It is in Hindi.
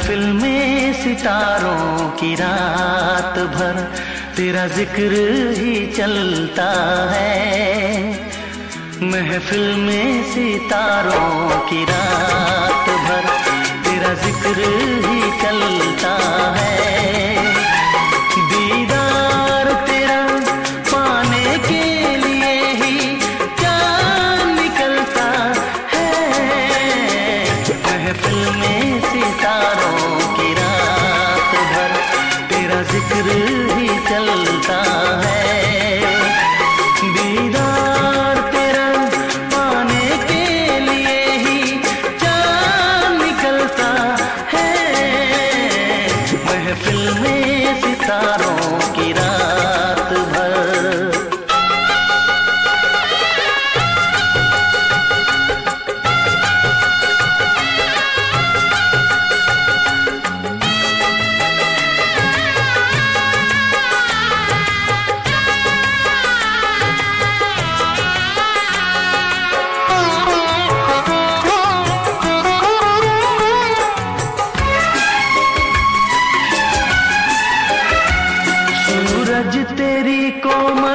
महफिल में सितारों की रात भर तेरा जिक्र ही चलता है। महफिल में सितारों की रात भर तेरा जिक्र ही चलता है। दीदार तेरा पाने के लिए ही जान निकलता है। महफिल में सितारों की रात भर तेरा जिक्र ही चलता है। दीदार तेरा पाने के लिए ही जान निकलता है। महफिल में सितारों की रात भर। सूरज तेरी कोमल